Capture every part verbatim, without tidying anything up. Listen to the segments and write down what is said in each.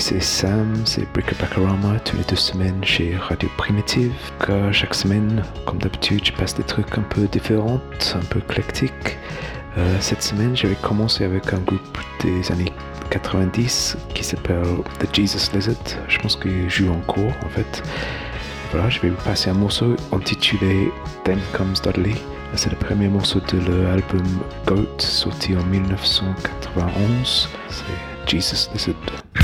c'est Sam, c'est Brick-a-Backarama, tous les deux semaines chez Radio Primitive. Que chaque semaine, comme d'habitude, je passe des trucs un peu différents, un peu éclectiques. Euh, cette semaine, j'avais commencé avec un groupe des années quatre-vingt-dix qui s'appelle The Jesus Lizard. Je pense qu'ils jouent encore en fait. Voilà, je vais vous passer un morceau intitulé Then Comes Dudley. C'est le premier morceau de l'album Goat, sorti en dix-neuf cent quatre-vingt-onze. C'est Jesus Lizard.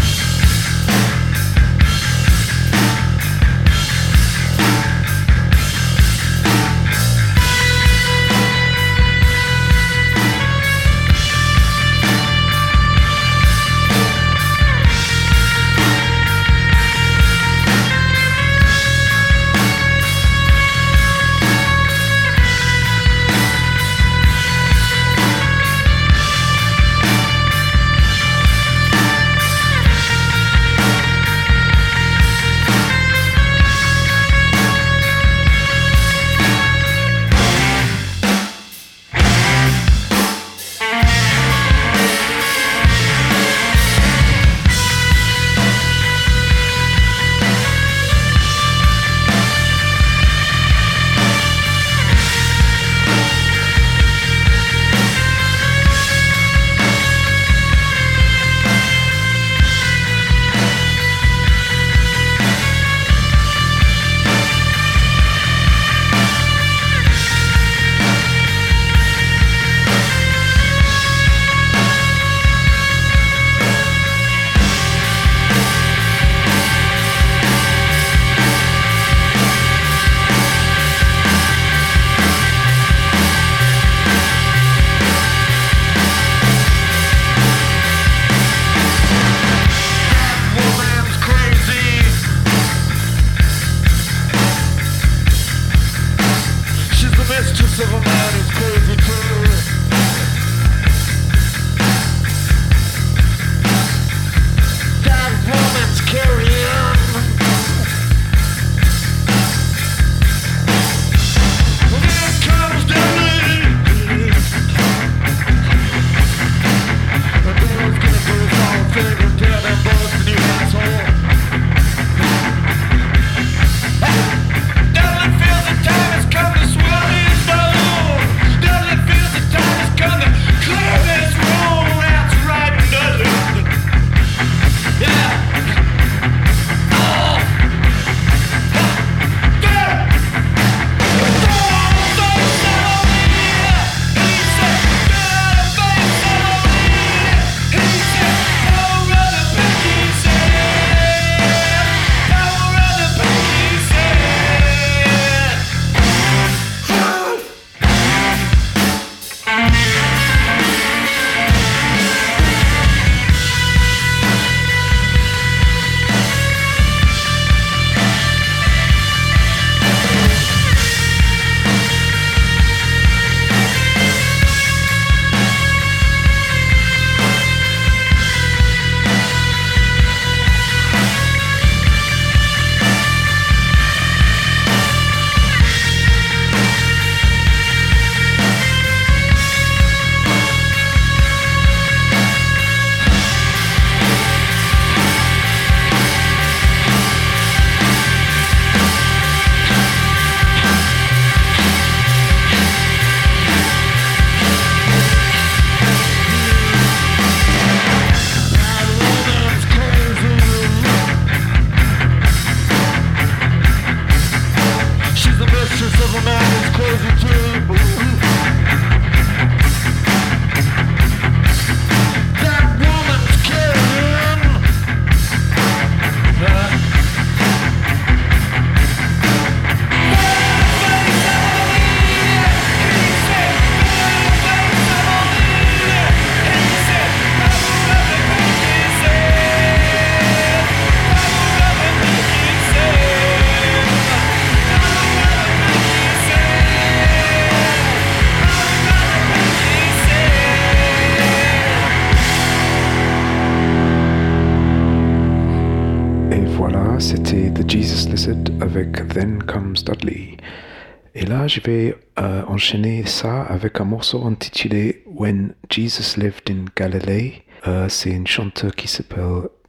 C'était The Jesus Lizard avec Then Comes Dudley. Et là, je vais euh, enchaîner ça avec un morceau intitulé When Jesus Lived in Galilee. Euh, c'est une chanteuse qui s'appelle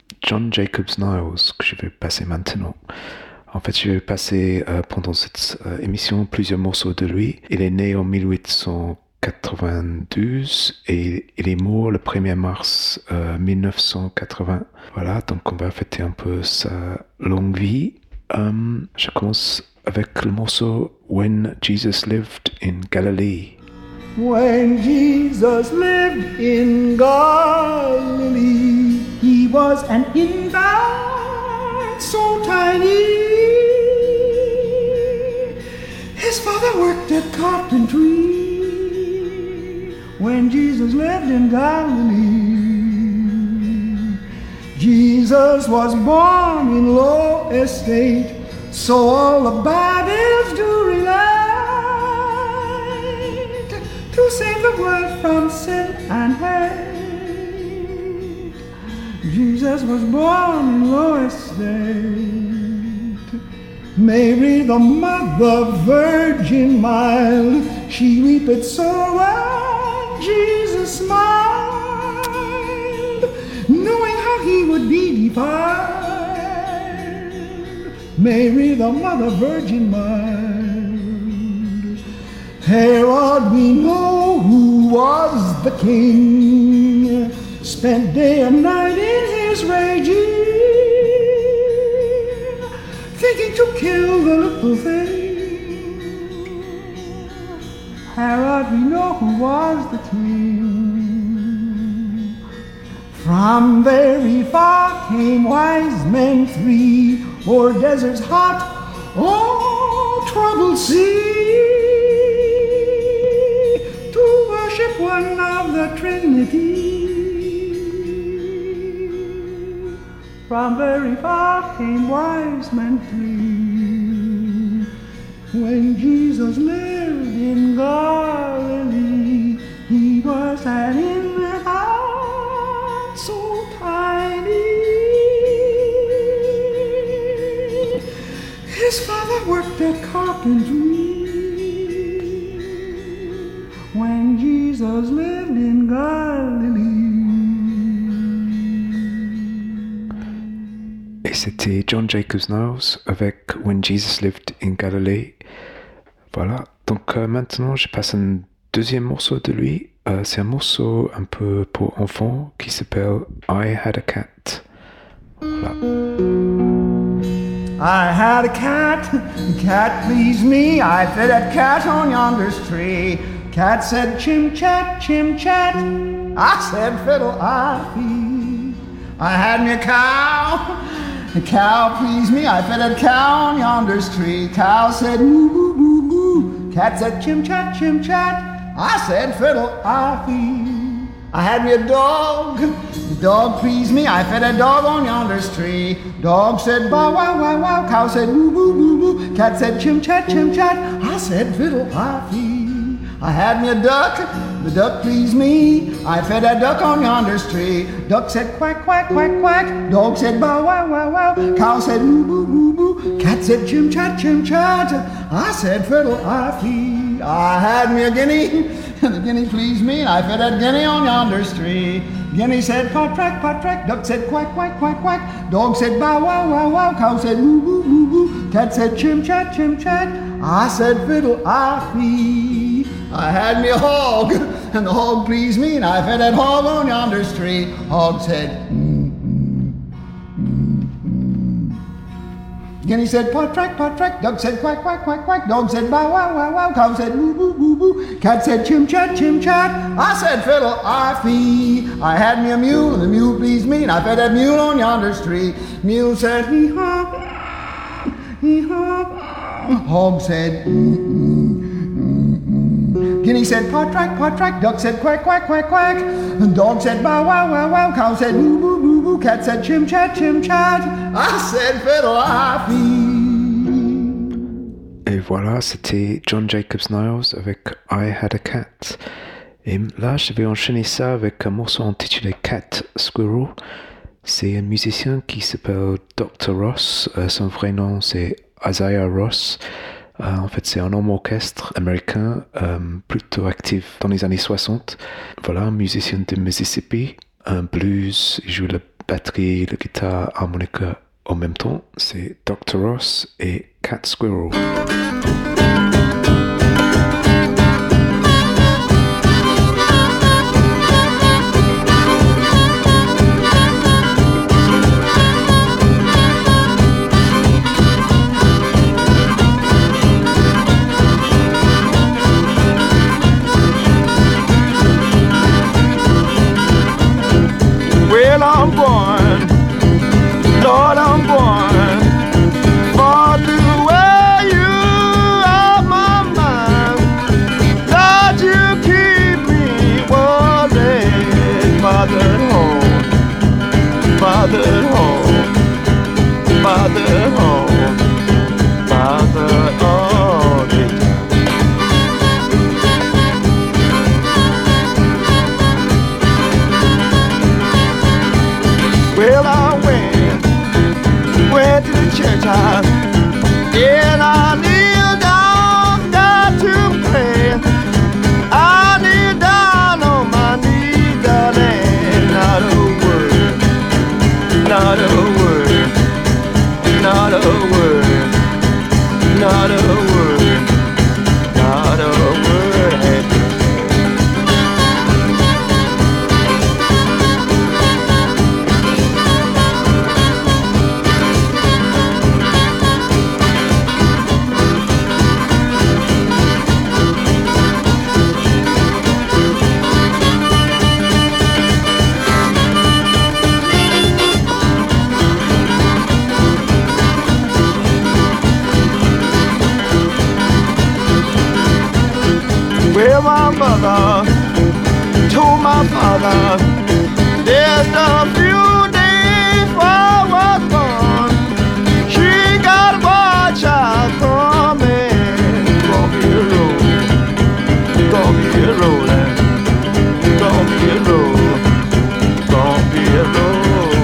John Jacobs Niles que je vais passer maintenant. En fait, je vais passer euh, pendant cette euh, émission plusieurs morceaux de lui. Il est né en dix-huit cent quatre-vingt-douze et il est mort le premier mars euh, mille neuf cent quatre-vingts. Voilà, donc on va fêter un peu sa longue vie. Um, je commence avec le morceau When Jesus Lived in Galilee. When Jesus lived in Galilee, he was an infant so tiny. His father worked at carpentry when Jesus lived in Galilee. Jesus was born in low estate, so all the Bibles do relate, to save the world from sin and hate. Jesus was born in low estate. Mary, the mother, virgin mild, she weeped sore when Jesus smiled, knowing how he would be defiled. Mary, the mother, virgin mild. Herod, we know, who was the king, spent day and night in his raging, thinking to kill the little thing. Herod, we know, who was the king. From very far came wise men three, o'er deserts hot, oh, troubled sea, to worship one of the Trinity. From very far came wise men three, when Jesus lived in Galilee. He was an infant so tiny. His father worked at carpentry when Jesus lived in Galilee. Et c'était John Jacobs Niles avec When Jesus Lived in Galilee. Voilà, donc euh, maintenant je passe un deuxième morceau de lui. Euh, c'est un morceau un peu pour enfants qui s'appelle I Had a Cat. Voilà. I had a cat, the cat pleased me, I fed that cat on yonder's tree. Cat said chim chat, chim chat, I said fiddle I fee. I had me a cow, the cow pleased me, I fed that cow on yonder's tree. Cow said moo moo moo moo, cat said chim chat, chim chat, I said fiddle I fee. I had me a dog, the dog pleased me, I fed a dog on yonder's tree. Dog said bow wow wow wow, cow said moo moo moo moo, cat said chim chat chim chat, I said fiddle I fee. I had me a duck, the duck pleased me, I fed a duck on yonder's tree. Duck said quack quack quack quack, dog said bow wow wow wow, cow said moo moo moo moo, cat said chim chat chim chat, I said fiddle I fee. I had me a guinea, the guinea pleased me, and I fed that guinea on yonder's tree. Guinea said pot track, pot track, duck said quack, quack, quack, quack, dog said bow wow wow wow, cow said moo moo moo moo, cat said chim chat chim chat, I said fiddle I fee. I had me a hog, and the hog pleased me, and I fed that hog on yonder's tree. Hog said mm, mm, mm, mm. Guinea said pot track, pot track, duck said quack, quack, quack, quack, dog said bow wow wow wow, cow said moo moo moo moo, cat said chim chat chim chat, I said fiddle I fee. I had me a mule, and the mule pleased me, and I fed that mule on yonder's tree. Mule said hee haw, hee haw. Hog said mm, mm, mm, mm. Guinea said pot track, pot track, duck said quack, quack, quack, quack, and dog said bow wow wow wow, cow said moo moo moo moo, cat said chim chat chim chat, I said fiddle I fee. Et voilà, c'était John Jacobs Niles avec I Had a Cat. Et là, je vais enchaîner ça avec un morceau intitulé Cat Squirrel. C'est un musicien qui s'appelle docteur Ross. Euh, son vrai nom, c'est Isaiah Ross. Euh, en fait, c'est un homme orchestre américain euh, plutôt actif dans les années soixante. Voilà, un musicien de Mississippi, un blues, il joue le batterie, le guitare, harmonica en même temps, c'est docteur Ross et Cat Squirrel. Well, I'm born, Lord, I'm born for to wear you out my mind. Lord, you keep me worried. Mother home, mother home, mother home, mother all the time. Well, I went, went to the church house, and I kneeled down, down to pray. I kneeled down on my knees, darling, not a word, not a word, not a word, not a word, not a word had to say. Well, my mother told my father there's a few days before I was born. She got a boy child coming. Gonna be a roll, gonna be a rollin', gonna be a roll, gonna be a rollin'.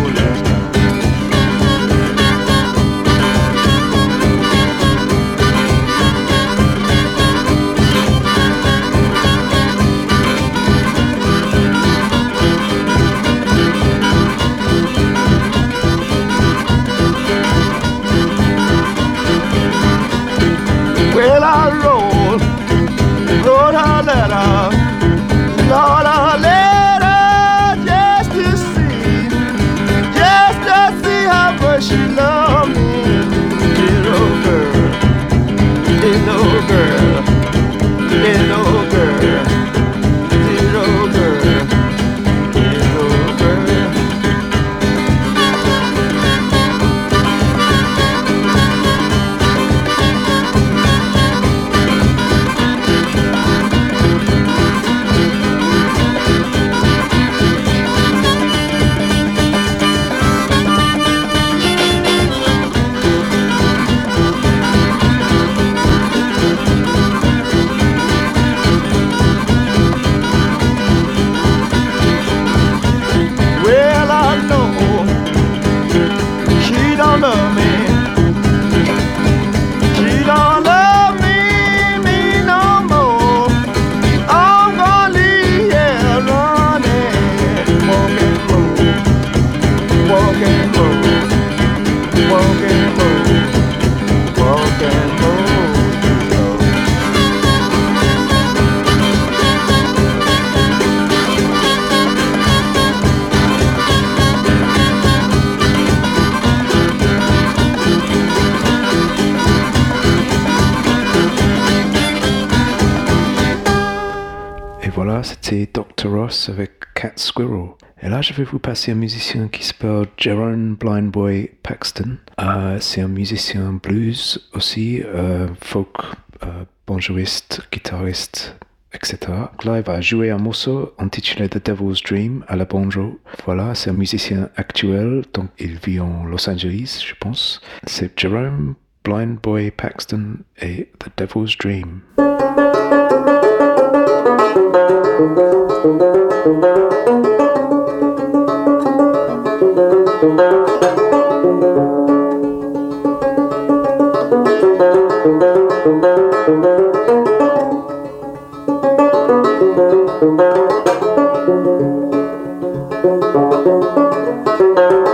Well, I wrote, wrote a letter, Lord, a letter just to see, just to see how much she loved me. Little girl, little girl, little girl, little girl, little girl. Well, I know she don't love me. She don't love me, me no more. I'm gonna leave here running. Walk and roll, walk and roll, walk and roll, walk and roll. Et voilà, c'était docteur Ross avec Cat Squirrel. Et là, je vais vous passer un musicien qui s'appelle Jerome Blind Boy Paxton. Euh, c'est un musicien blues aussi, euh, folk, euh, banjoiste, guitariste, et cetera. Là, il va jouer un morceau intitulé The Devil's Dream à la banjo. Voilà, c'est un musicien actuel, donc il vit en Los Angeles, je pense. C'est Jerome Blind Boy Paxton et The Devil's Dream. Thank you.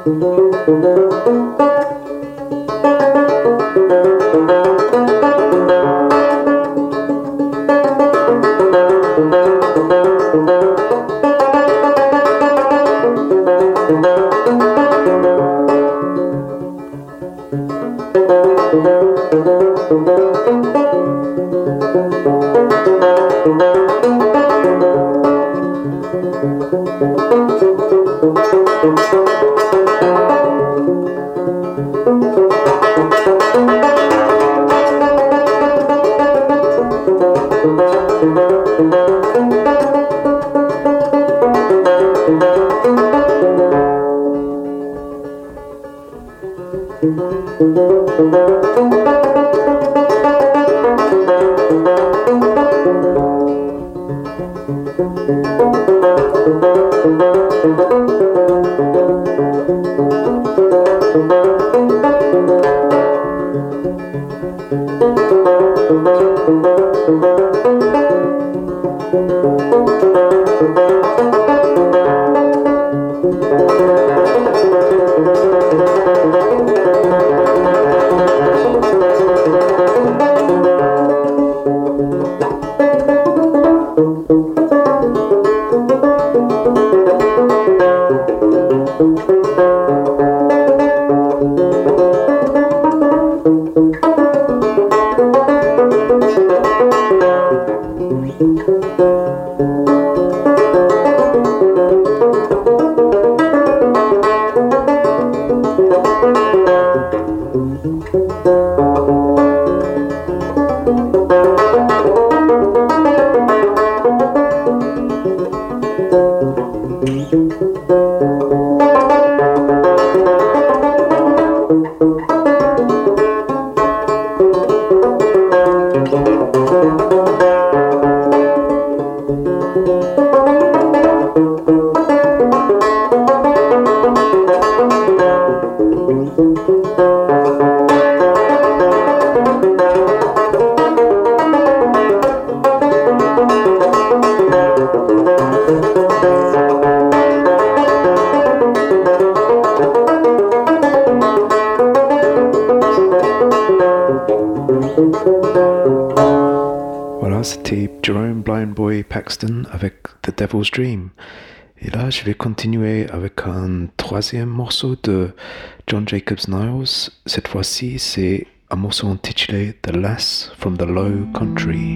Voilà, c'était Jerome Blind Boy Paxton avec The Devil's Dream. Et là, je vais continuer avec un troisième morceau de John Jacobs Niles. Cette fois-ci, c'est un morceau intitulé The Lass from the Low Country.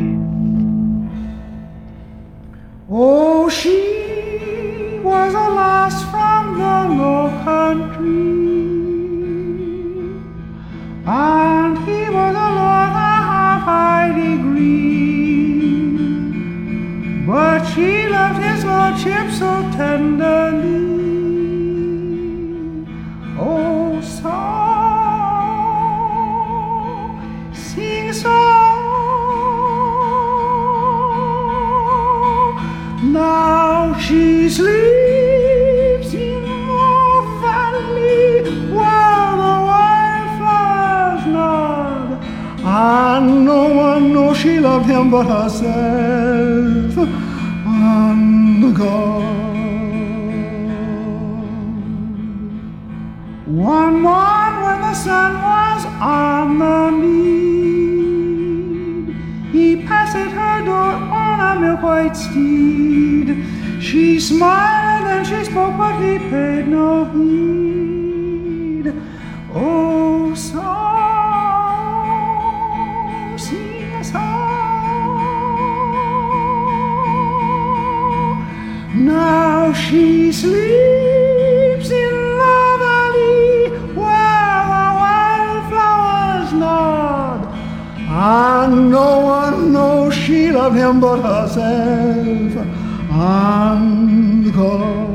Oh, she was a lass from the low country, and he was a lord of half high degree, but she loved his lordship so tenderly. Oh, so sing so. Now she sleeps in the valley where the wildflowers nod, and no one knows she loved him but herself and God. One morn when the sun was on the mead, he passed at her door on a milk-white steed. She smiled and she spoke, but he paid no heed. Oh, so sing a song. Now she sleeps in the valley where the wildflowers nod, and no one knows she loved him but herself and God.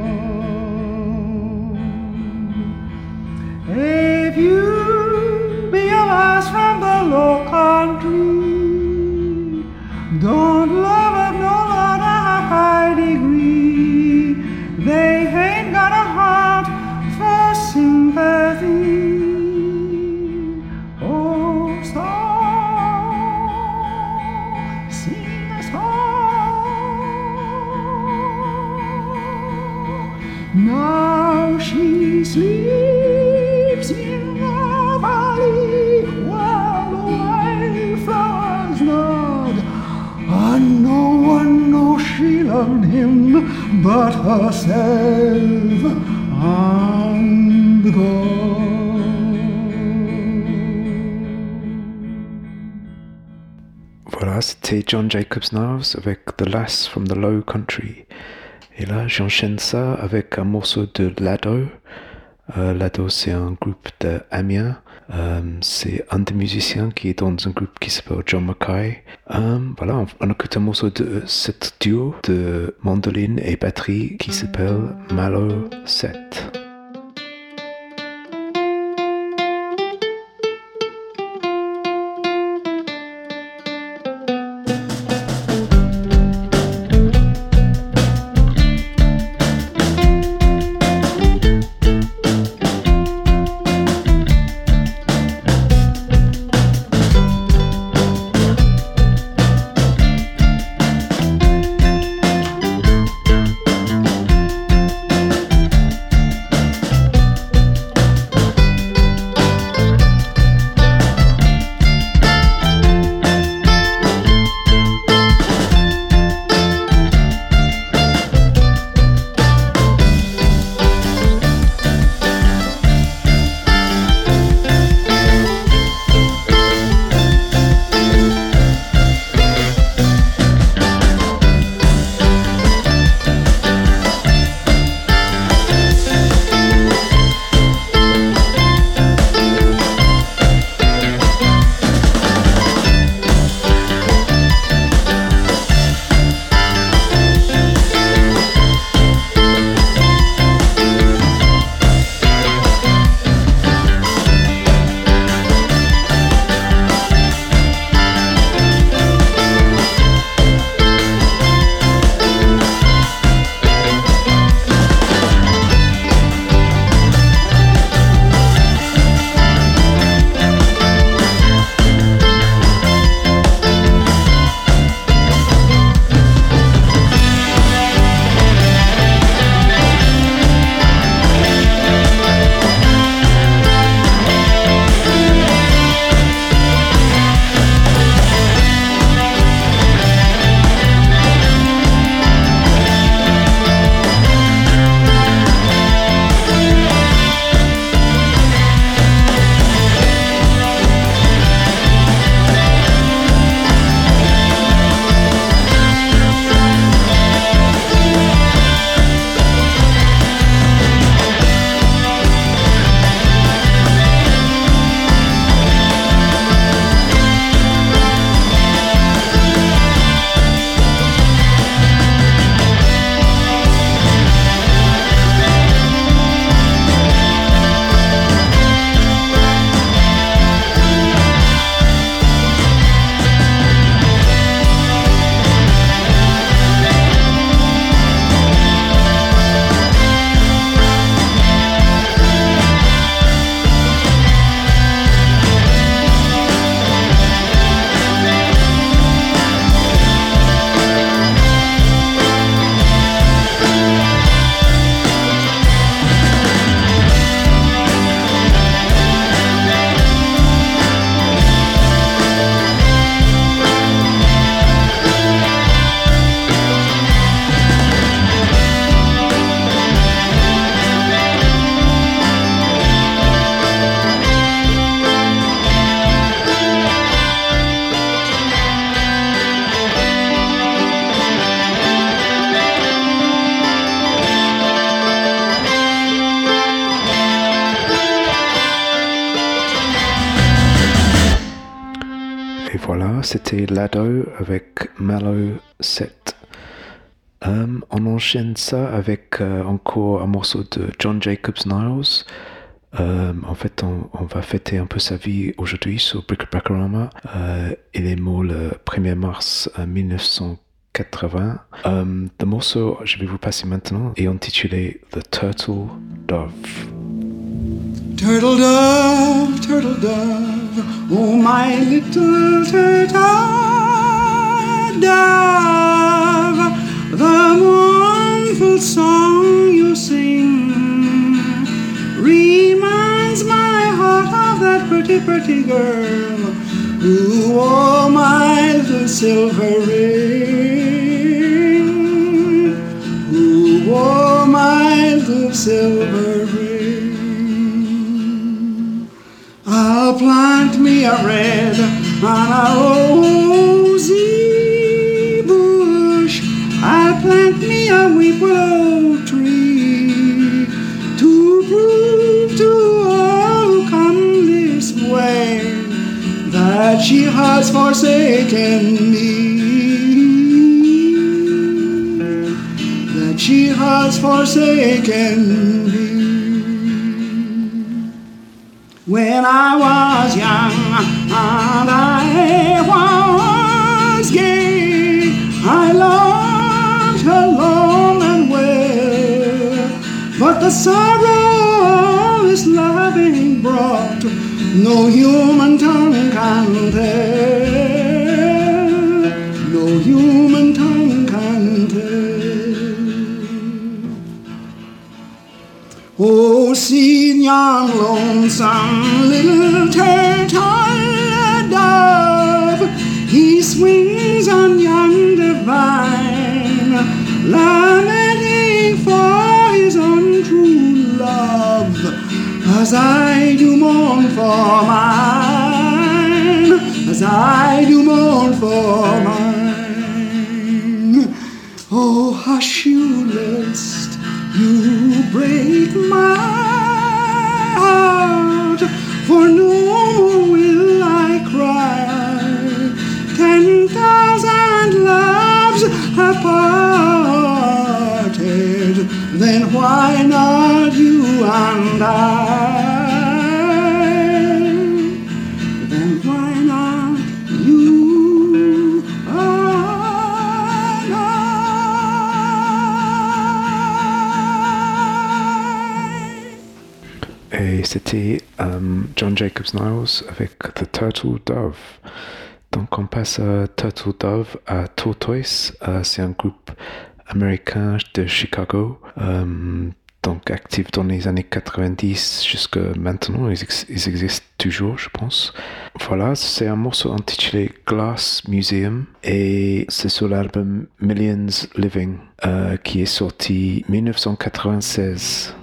If you be a lass from the low country, don't love of no lord a high degree. They ain't got a heart for sympathy. Oh, so sing a song. Now she sleeps sleeps in a valley where the wildflowers nod. And no one knows she loved him but herself and God. Voilà, c'était John Jacob Niles avec The Lass from the Low Country. Et là, j'enchaîne ça avec un morceau de Lado. Euh, Lado, c'est un groupe d'Amiens. Euh, c'est un des musiciens qui est dans un groupe qui s'appelle John Mackay. Euh, voilà, on, on écoute un morceau de cet duo de mandoline et batterie qui s'appelle Malo sept. Voilà, c'était Lado avec Malo sept. Um, on enchaîne ça avec euh, encore un morceau de John Jacob Niles. Um, en fait, on, on va fêter un peu sa vie aujourd'hui sur Brick-a-Brackarama. Euh, il est mort le premier mars mille neuf cent quatre-vingts. Um, le morceau, je vais vous passer maintenant, est intitulé The Turtle Dove. Turtle dove, turtle dove, oh my little turtle dove, the mournful song you sing pretty, pretty girl who wore my little silver ring, who wore my little silver ring. I'll plant me a red and a rosy bush, I'll plant me a weep willow tree to prove to all who come this way that she has forsaken me, that she has forsaken me. When I was young and I was gay, I loved her long and well, but the sorrow this loving brought no human tongue can tell, no human tongue can tell. Oh, see yon lonesome little turtle dove, he swings on yonder vine, lamenting for his untrue love, as I do mourn for mine, as I do mourn for mine. Oh, hush you, lest you break my heart, for no more will I cry. Ten thousand loves have parted, then why not you and I? Then why not you and I? Et c'était um, John Jacobs Niles avec The Turtle Dove. Donc on passe à Turtle Dove à Tortoise. Uh, c'est un groupe américain de Chicago, um, donc actif dans les années quatre-vingt-dix jusqu'à maintenant. Ils, ex- ils existent toujours, je pense. Voilà, c'est un morceau intitulé Glass Museum et c'est sur l'album Millions Living uh, qui est sorti en dix-neuf cent quatre-vingt-seize.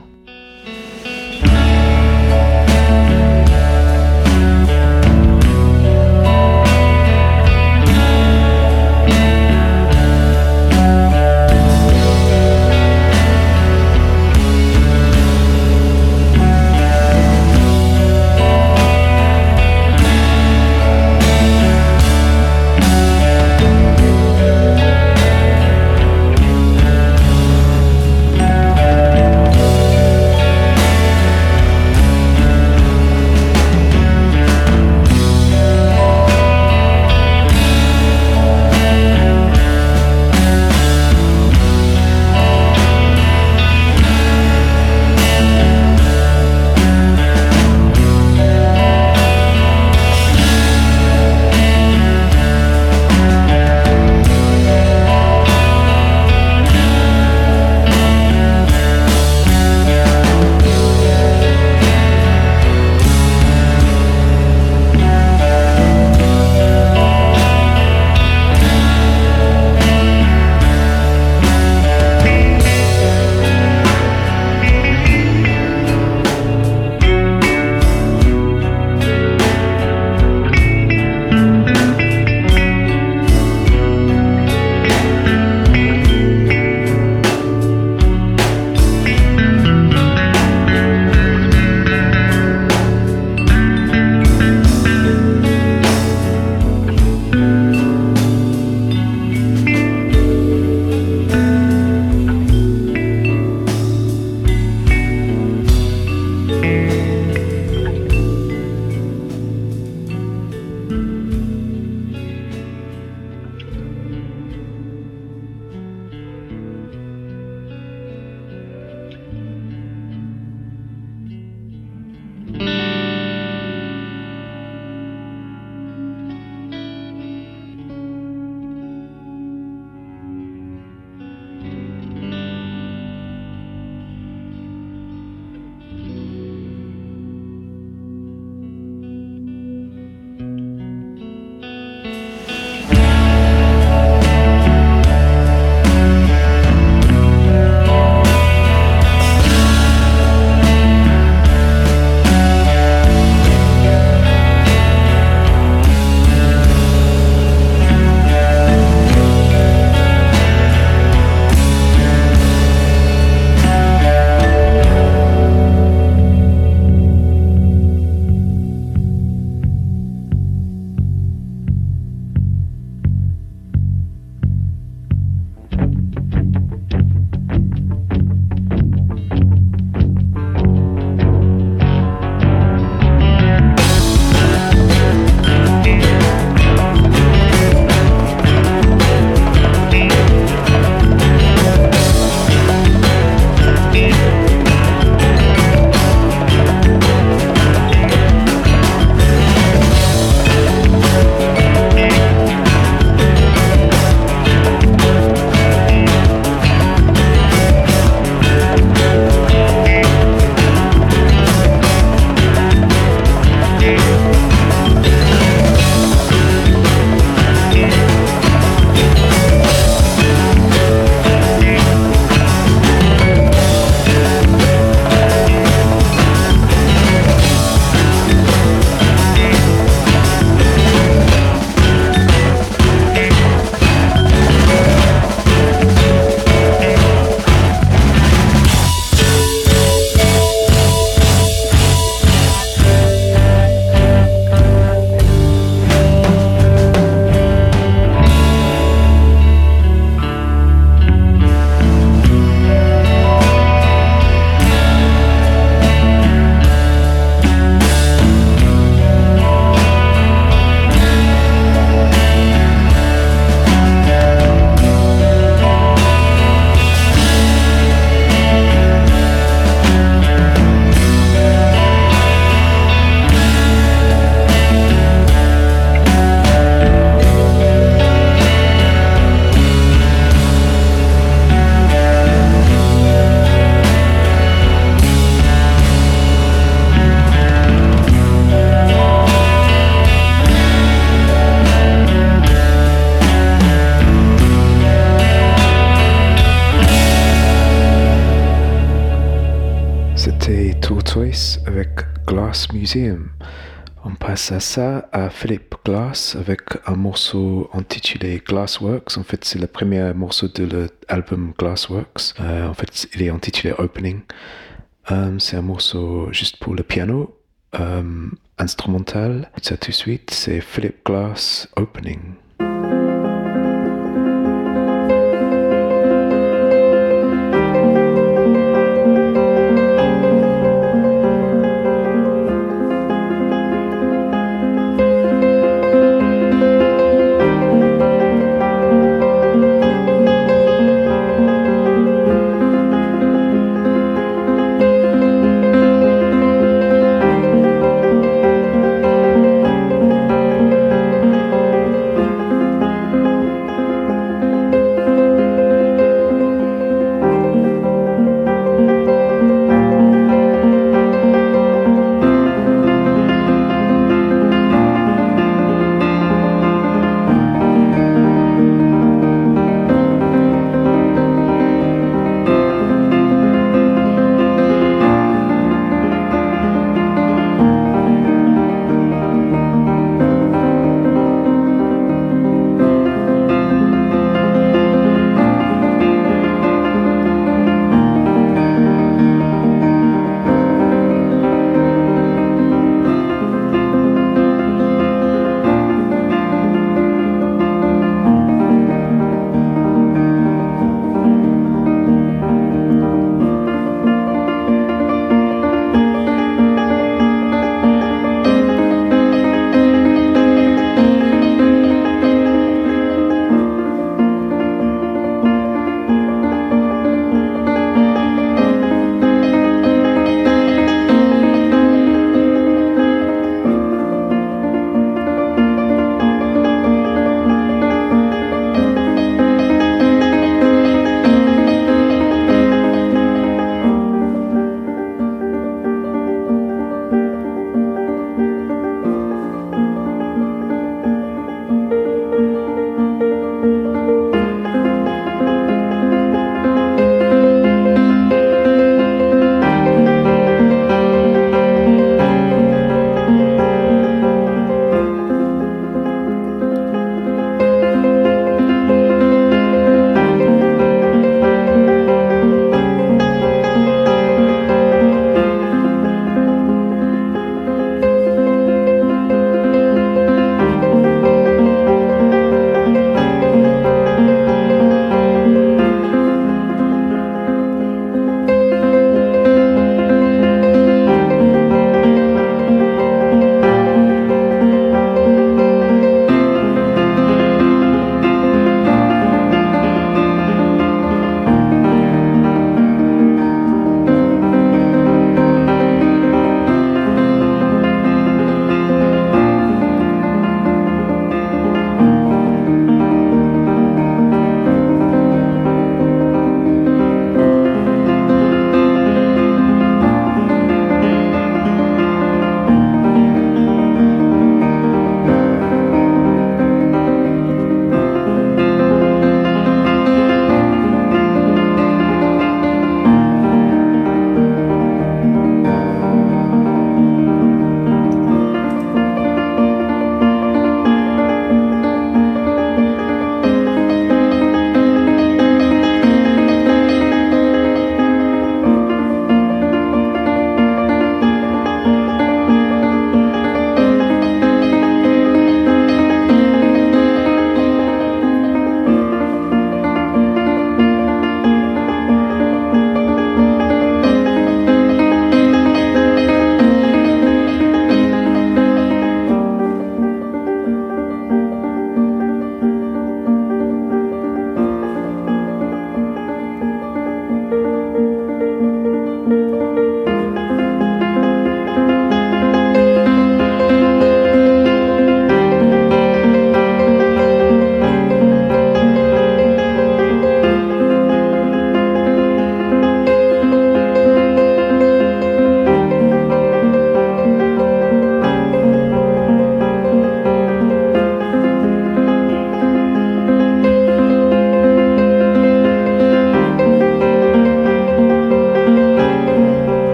avec Glass Museum. On passe à ça à Philip Glass avec un morceau intitulé Glassworks. En fait, c'est le premier morceau de l'album Glassworks. Euh, en fait, il est intitulé Opening. Euh, c'est un morceau juste pour le piano, euh, instrumental. Ça tout de suite, c'est Philip Glass Opening.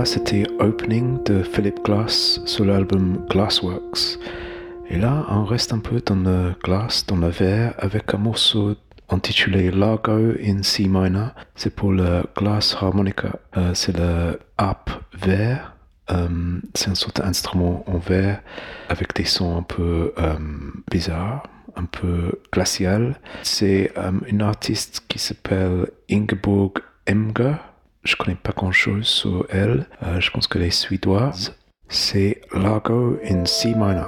là, c'était Opening de Philip Glass sur l'album Glassworks. Et là, on reste un peu dans le glass, dans le verre, avec un morceau intitulé Largo in C minor. C'est pour le glass harmonica. Euh, c'est le harpe vert. Euh, c'est une sorte d'instrument en verre avec des sons un peu euh, bizarres, un peu glacial. C'est euh, une artiste qui s'appelle Ingeborg Emger. Je connais pas grand chose sur elle. Euh, je pense qu'elle est suédoise. C'est Largo in C minor.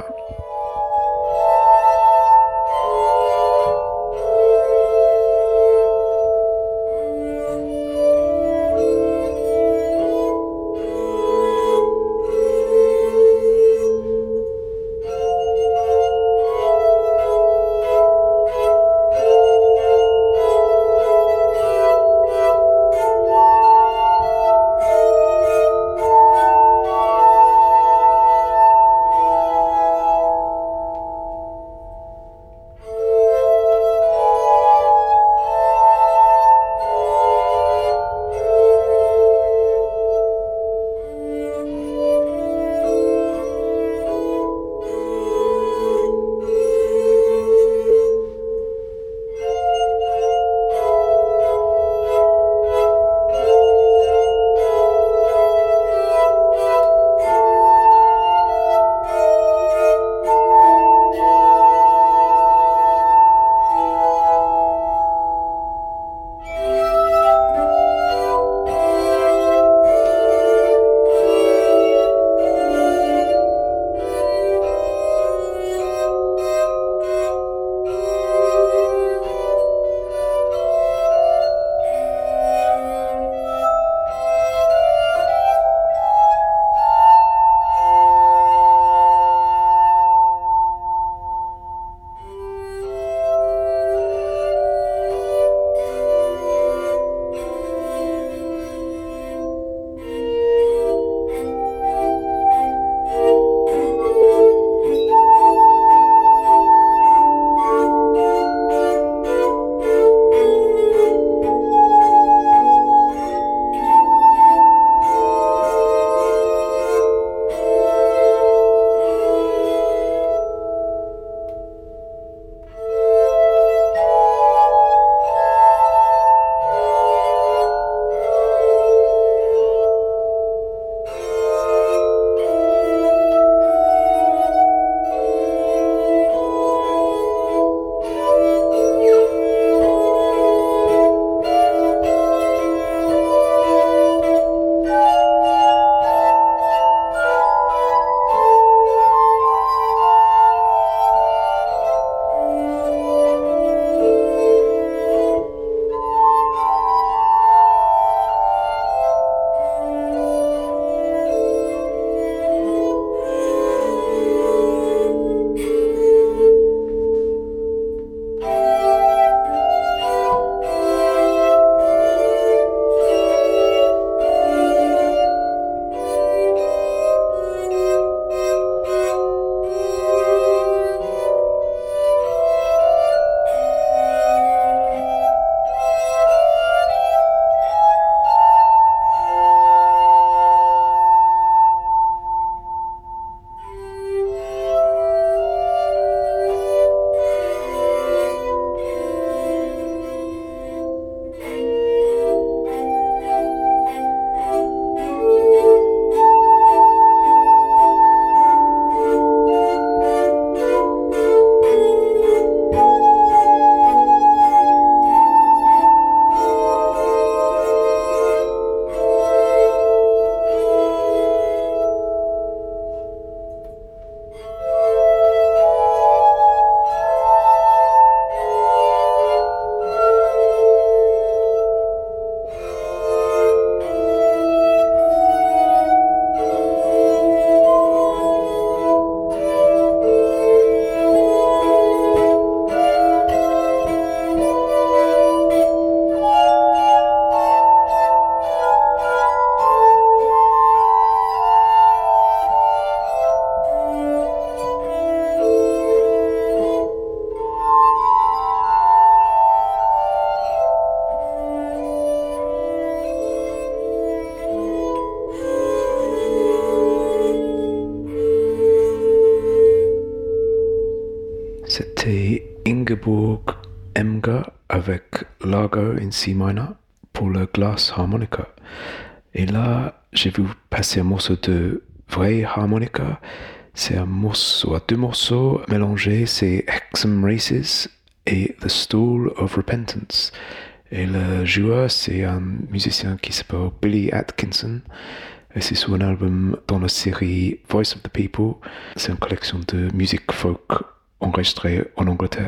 Ingeborg Emger avec Lager in C minor pour le glass harmonica. Et là, je vais vous passer un morceau de vrai harmonica. C'est un morceau, deux morceaux mélangés, c'est Hexham Races et The Stool of Repentance. Et le joueur, c'est un musicien qui s'appelle Billy Atkinson. Et c'est sur un album dans la série Voice of the People. C'est une collection de musique folk enregistrée en Angleterre.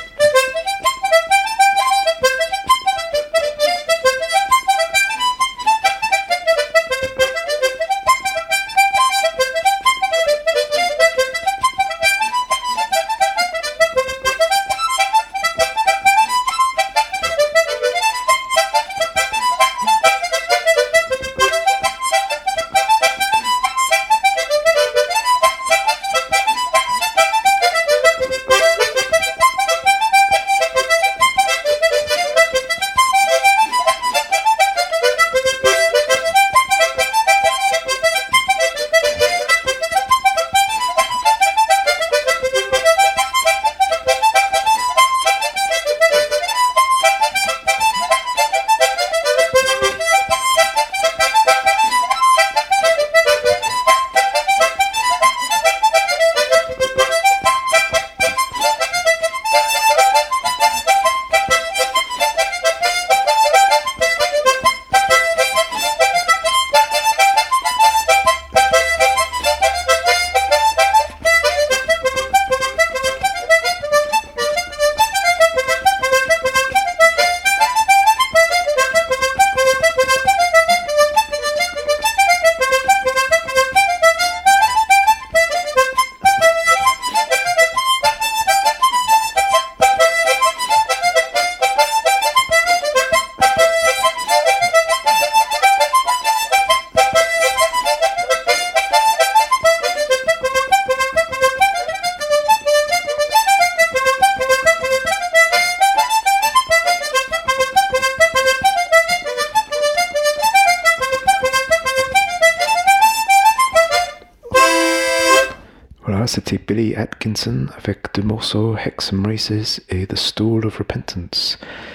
C'était Billy Atkinson avec deux morceaux, Hexham Races et The Stool of Repentance.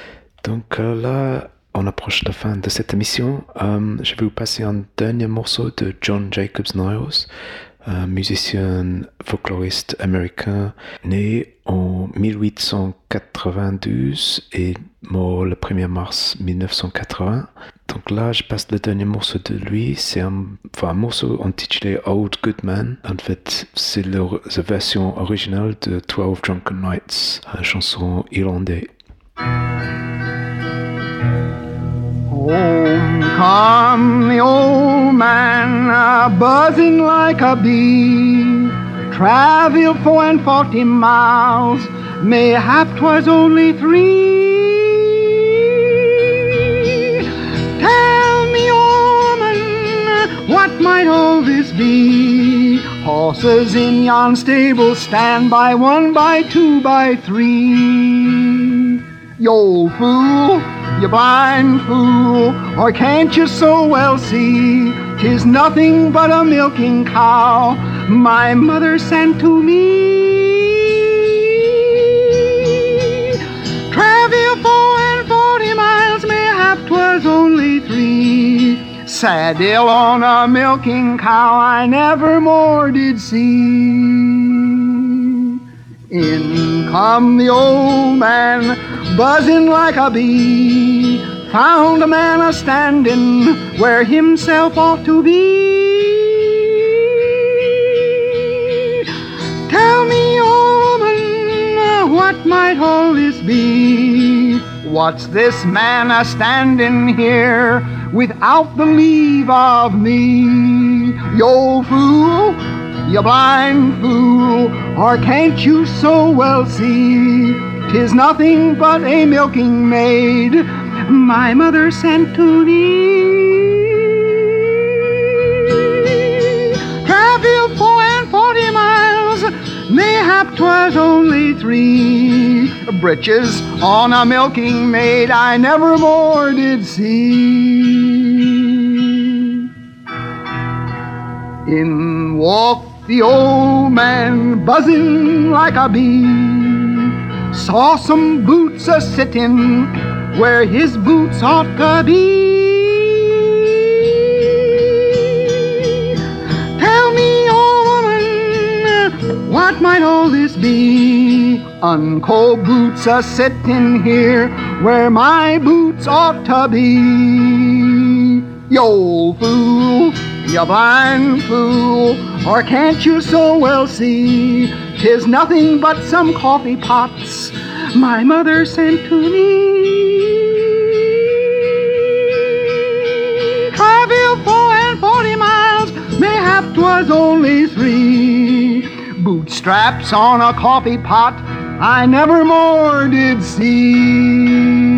Donc euh, là, on approche la fin de cette émission. Euh, je vais vous passer un dernier morceau de John Jacobs Niles, un musicien folkloriste américain né en dix-huit cent quatre-vingt-douze et mort le premier mars mille neuf cent quatre-vingts. Donc là, je passe le dernier morceau de lui. C'est un, enfin, un morceau intitulé Old Good Man. En fait, c'est la version originale de Twelve Drunken Nights, une chanson irlandaise. Home come the old man, uh, buzzing like a bee. Traveled four and forty miles, mayhap 'twas only three. Tell me, woman, what might all this be? Horses in yon stable stand by one, by two, by three. You old fool, you blind fool, or can't you so well see? 'Tis nothing but a milking cow my mother sent to me. Travel four and forty miles, mayhap 'twas only three. Sad ill on a milking cow I never more did see. In come the old man, buzzing like a bee, found a man a-standing where himself ought to be. Tell me, woman, what might all this be? What's this man a-standing here without the leave of me? You old fool, you blind fool, or can't you so well see? 'Tis nothing but a milking maid my mother sent to thee. Travel four and forty miles, mayhap 'twas only three. Breeches on a milking maid I never more did see. In walked the old man, buzzing like a bee, saw some boots a-sittin' where his boots ought to be. Tell me, old woman, what might all this be? Uncle boots a-sittin' here where my boots ought to be. You old fool, you blind fool, or can't you so well see? 'Tis nothing but some coffee pots my mother sent to me. Travel four and forty miles, mayhap 'twas only three. Bootstraps on a coffee pot I never more did see.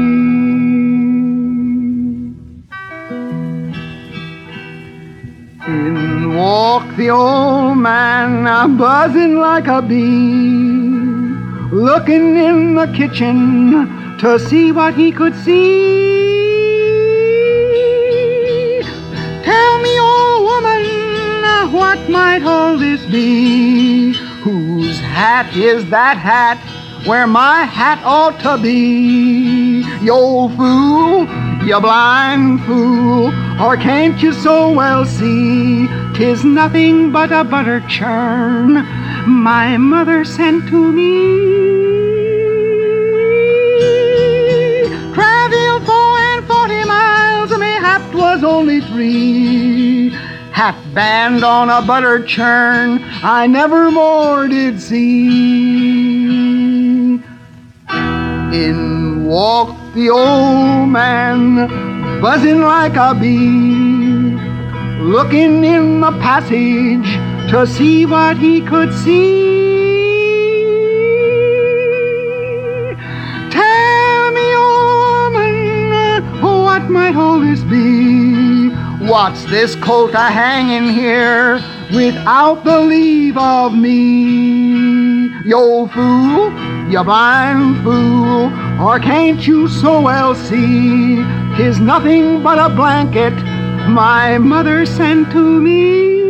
In walked the old man, buzzing like a bee, looking in the kitchen to see what he could see. Tell me, old woman, what might all this be? Whose hat is that hat where my hat ought to be? You old fool, you blind fool, or can't you so well see? 'Tis nothing but a butter churn my mother sent to me. Travel four and forty miles, mayhap 'twas only three. Hat band on a butter churn I never more did see. In walked the old man, buzzing like a bee, looking in the passage to see what he could see. Tell me, old man, what might all this be? What's this coat a-hanging here without the leave of me? You old fool, you blind fool, or can't you so well see? 'Tis nothing but a blanket my mother sent to me.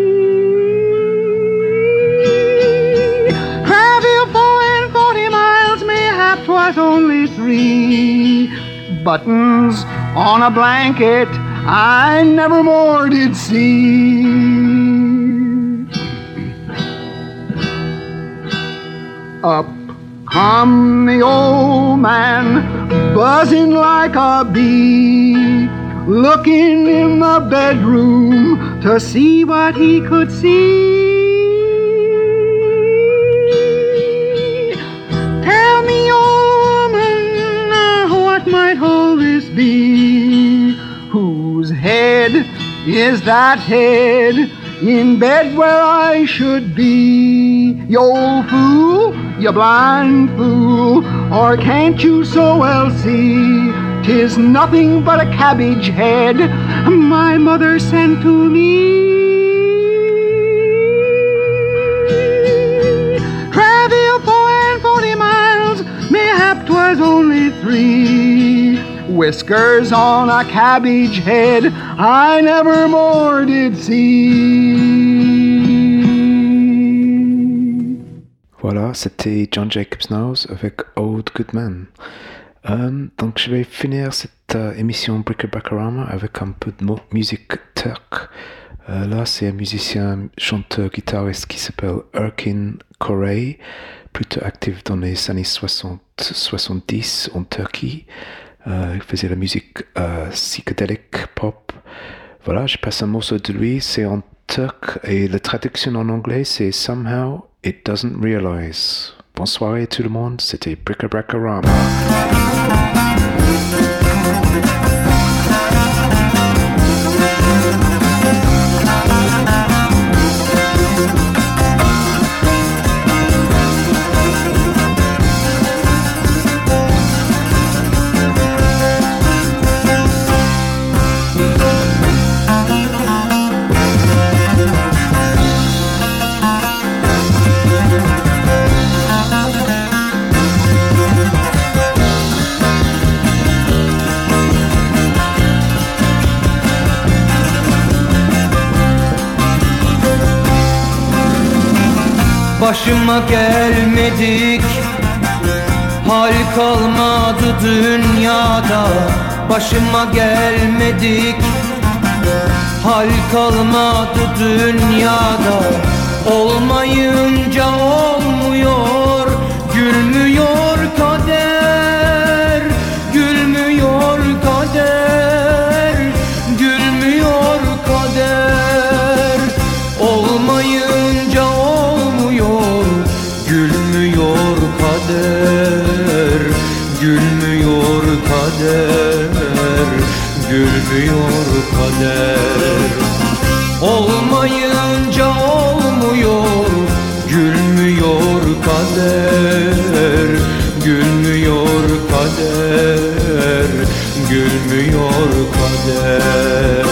Travel four and forty miles, mayhap 'twas only three. Buttons on a blanket I never more did see. Up come the old man, buzzing like a bee, looking in the bedroom to see what he could see. Tell me, old woman, what might all this be? Whose head is that head in bed where I should be? You old fool, you blind fool, or can't you so well see? 'Tis nothing but a cabbage head my mother sent to me. Travel four and forty miles, mayhap 'twas only three. Whiskers on a cabbage head I never more did see. Voilà, c'était John Jacobs Knowles avec Old Good Man. Euh, donc je vais finir cette euh, émission Bric-a-Bracarama avec un peu de mo- musique turque. Euh, là, c'est un musicien, chanteur, guitariste qui s'appelle Erkin Koray, plutôt actif dans les années soixante soixante-dix en Turquie. Euh, il faisait la musique euh, psychédélique, pop. Voilà, je passe un morceau de lui, c'est en turc et la traduction en anglais c'est Somehow It Doesn't Realize. Bonne soirée tout le monde, c'était Bric-a-Bracarama. Başıma gelmedik Hal kalmadı dünyada, başıma gelmedik. Hal kalmadı dünyada, olmayınca olmuyor. Gülmüyor kader, gülmüyor kader, gülmüyor kader. Olmayınca olmuyor, gülmüyor kader, gülmüyor kader, gülmüyor kader. Olmayınca olmuyor, gülmüyor kader, gülmüyor kader, gülmüyor kader.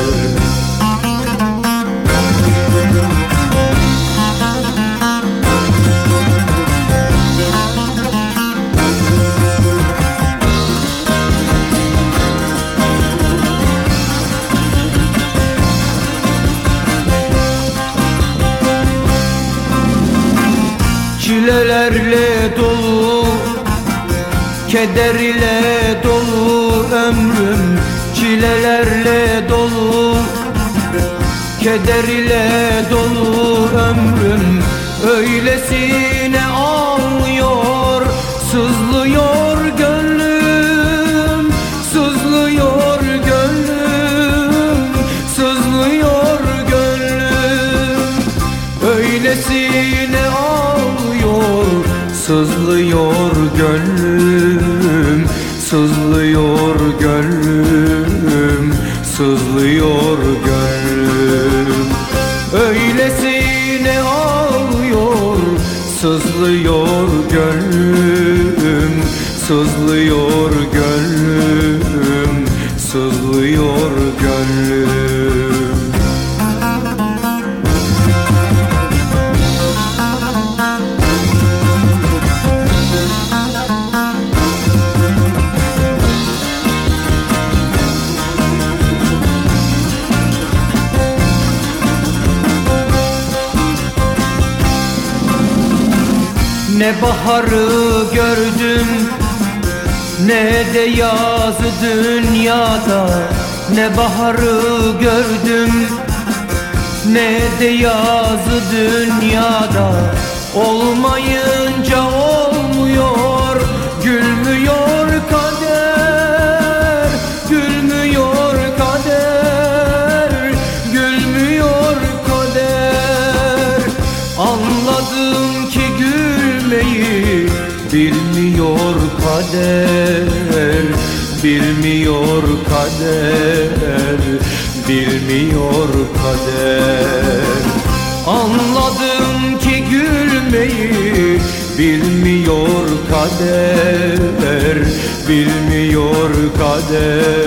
Çilelerle dolu, keder ile dolu ömrüm. Çilelerle dolu, keder ile dolu ömrüm. Öylesine ağlıyor, sızlıyor gönlüm, sızlıyor gönlüm, sızlıyor gönlüm. Öylesine ağlıyor, sızlıyor gönlüm, sızlıyor gönlüm, sızlıyor gönlüm. Öylesine ağlıyor, sızlıyor gönlüm, sızlıyor gönlüm, sızlıyor gönlüm. Ne baharı gördüm, ne de yazı dünyada. Ne baharı gördüm, ne de yazı dünyada. Olmayınca olmuyor, gülmüyor kader, gülmüyor kader, gülmüyor kader. Anladım ki gülmeyi bilmiyor kader, bilmiyor kader, bilmiyor kader. Anladım ki gülmeyi bilmiyor kader, bilmiyor kader,